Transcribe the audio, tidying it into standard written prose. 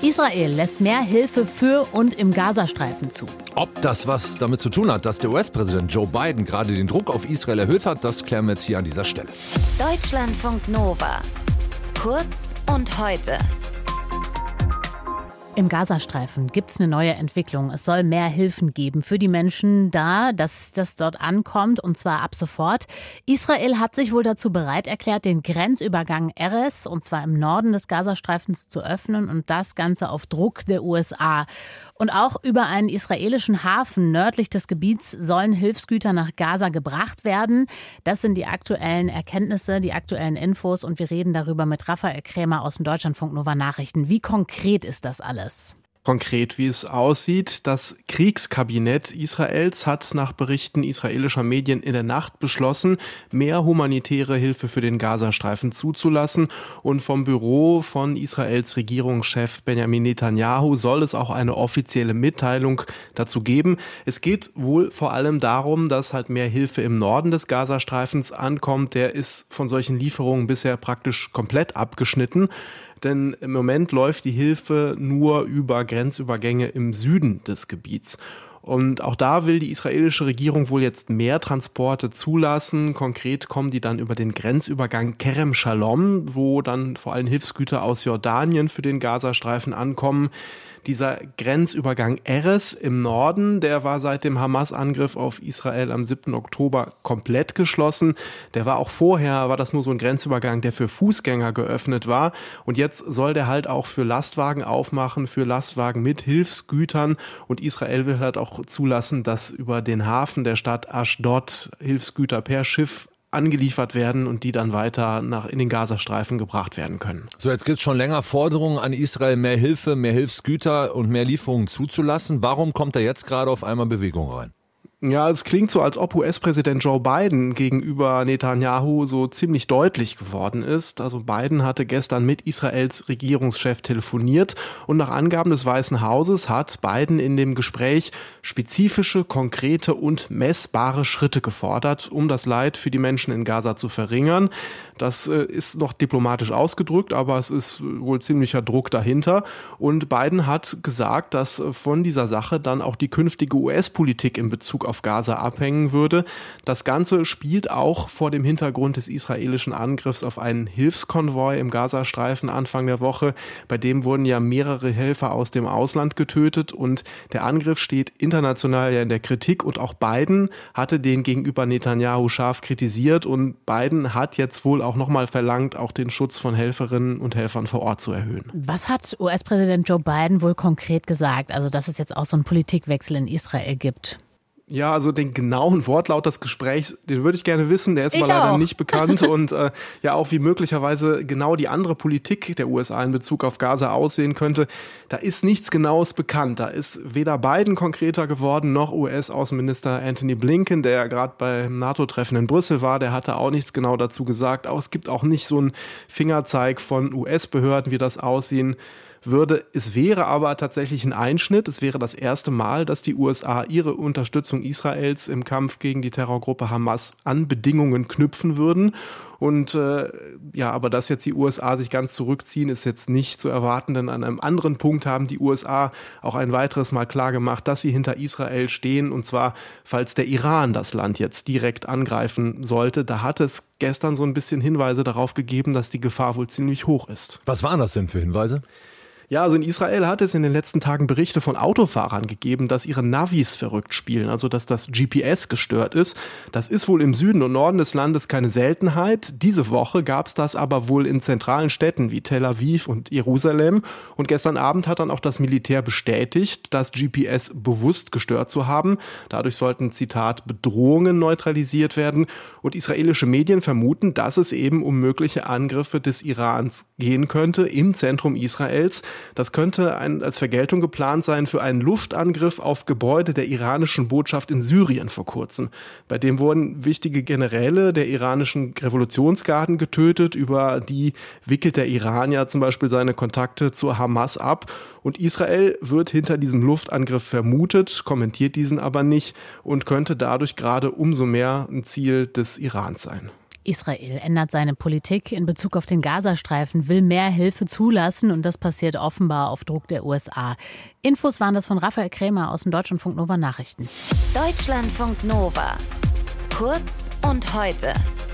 Israel lässt mehr Hilfe für und im Gazastreifen zu. Ob das was damit zu tun hat, dass der US-Präsident Joe Biden gerade den Druck auf Israel erhöht hat, das klären wir jetzt hier an dieser Stelle. Deutschlandfunk Nova. Kurz und heute. Im Gazastreifen gibt es eine neue Entwicklung. Es soll mehr Hilfen geben für die Menschen da, dass das dort ankommt, und zwar ab sofort. Israel hat sich wohl dazu bereit erklärt, den Grenzübergang Erez, und zwar im Norden des Gazastreifens, zu öffnen, und das Ganze auf Druck der USA. Und auch über einen israelischen Hafen nördlich des Gebiets sollen Hilfsgüter nach Gaza gebracht werden. Das sind die aktuellen Erkenntnisse, die aktuellen Infos, und wir reden darüber mit Raphael Krämer aus den Deutschlandfunk Nova Nachrichten. Wie konkret ist das alles? Konkret, wie es aussieht: Das Kriegskabinett Israels hat nach Berichten israelischer Medien in der Nacht beschlossen, mehr humanitäre Hilfe für den Gazastreifen zuzulassen. Und vom Büro von Israels Regierungschef Benjamin Netanyahu soll es auch eine offizielle Mitteilung dazu geben. Es geht wohl vor allem darum, dass halt mehr Hilfe im Norden des Gazastreifens ankommt. Der ist von solchen Lieferungen bisher praktisch komplett abgeschnitten. Denn im Moment läuft die Hilfe nur über Grenzübergänge im Süden des Gebiets. Und auch da will die israelische Regierung wohl jetzt mehr Transporte zulassen. Konkret kommen die dann über den Grenzübergang Kerem Shalom, wo dann vor allem Hilfsgüter aus Jordanien für den Gazastreifen ankommen. Dieser Grenzübergang Erez im Norden, der war seit dem Hamas-Angriff auf Israel am 7. Oktober komplett geschlossen. War das nur so ein Grenzübergang, der für Fußgänger geöffnet war. Und jetzt soll der halt auch für Lastwagen aufmachen, für Lastwagen mit Hilfsgütern. Und Israel will halt auch zulassen, dass über den Hafen der Stadt Ashdod Hilfsgüter per Schiff angeliefert werden und die dann weiter in den Gazastreifen gebracht werden können. So, jetzt gibt es schon länger Forderungen an Israel, mehr Hilfe, mehr Hilfsgüter und mehr Lieferungen zuzulassen. Warum kommt da jetzt gerade auf einmal Bewegung rein? Ja, es klingt so, als ob US-Präsident Joe Biden gegenüber Netanyahu so ziemlich deutlich geworden ist. Also Biden hatte gestern mit Israels Regierungschef telefoniert und nach Angaben des Weißen Hauses hat Biden in dem Gespräch spezifische, konkrete und messbare Schritte gefordert, um das Leid für die Menschen in Gaza zu verringern. Das ist noch diplomatisch ausgedrückt, aber es ist wohl ziemlicher Druck dahinter. Und Biden hat gesagt, dass von dieser Sache dann auch die künftige US-Politik in Bezug auf Gaza abhängen würde. Das Ganze spielt auch vor dem Hintergrund des israelischen Angriffs auf einen Hilfskonvoi im Gazastreifen Anfang der Woche. Bei dem wurden ja mehrere Helfer aus dem Ausland getötet und der Angriff steht international ja in der Kritik und auch Biden hatte den gegenüber Netanyahu scharf kritisiert und Biden hat jetzt wohl auch nochmal verlangt, auch den Schutz von Helferinnen und Helfern vor Ort zu erhöhen. Was hat US-Präsident Joe Biden wohl konkret gesagt? Also, dass es jetzt auch so einen Politikwechsel in Israel gibt. Ja, also den genauen Wortlaut des Gesprächs, den würde ich gerne wissen, der ist mir leider nicht bekannt und ja auch wie möglicherweise genau die andere Politik der USA in Bezug auf Gaza aussehen könnte. Da ist nichts Genaues bekannt. Da ist weder Biden konkreter geworden, noch US-Außenminister Antony Blinken, der ja gerade beim NATO-Treffen in Brüssel war, der hatte auch nichts genau dazu gesagt. Auch es gibt auch nicht so einen Fingerzeig von US-Behörden, wie das aussehen würde. Es wäre aber tatsächlich ein Einschnitt. Es wäre das erste Mal, dass die USA ihre Unterstützung Israels im Kampf gegen die Terrorgruppe Hamas an Bedingungen knüpfen würden. Und aber dass jetzt die USA sich ganz zurückziehen, ist jetzt nicht zu erwarten, denn an einem anderen Punkt haben die USA auch ein weiteres Mal klargemacht, dass sie hinter Israel stehen, und zwar, falls der Iran das Land jetzt direkt angreifen sollte. Da hat es gestern so ein bisschen Hinweise darauf gegeben, dass die Gefahr wohl ziemlich hoch ist. Was waren das denn für Hinweise? Ja, also in Israel hat es in den letzten Tagen Berichte von Autofahrern gegeben, dass ihre Navis verrückt spielen, also dass das GPS gestört ist. Das ist wohl im Süden und Norden des Landes keine Seltenheit. Diese Woche gab es das aber wohl in zentralen Städten wie Tel Aviv und Jerusalem. Und gestern Abend hat dann auch das Militär bestätigt, das GPS bewusst gestört zu haben. Dadurch sollten, Zitat, Bedrohungen neutralisiert werden. Und israelische Medien vermuten, dass es eben um mögliche Angriffe des Irans gehen könnte im Zentrum Israels. Das könnte als Vergeltung geplant sein für einen Luftangriff auf Gebäude der iranischen Botschaft in Syrien vor kurzem. Bei dem wurden wichtige Generäle der iranischen Revolutionsgarden getötet. Über die wickelt der Iran ja zum Beispiel seine Kontakte zur Hamas ab. Und Israel wird hinter diesem Luftangriff vermutet, kommentiert diesen aber nicht und könnte dadurch gerade umso mehr ein Ziel des Irans sein. Israel ändert seine Politik in Bezug auf den Gazastreifen, will mehr Hilfe zulassen und das passiert offenbar auf Druck der USA. Infos waren das von Raphael Krämer aus den Deutschlandfunk Nova Nachrichten. Deutschlandfunk Nova. Kurz und heute.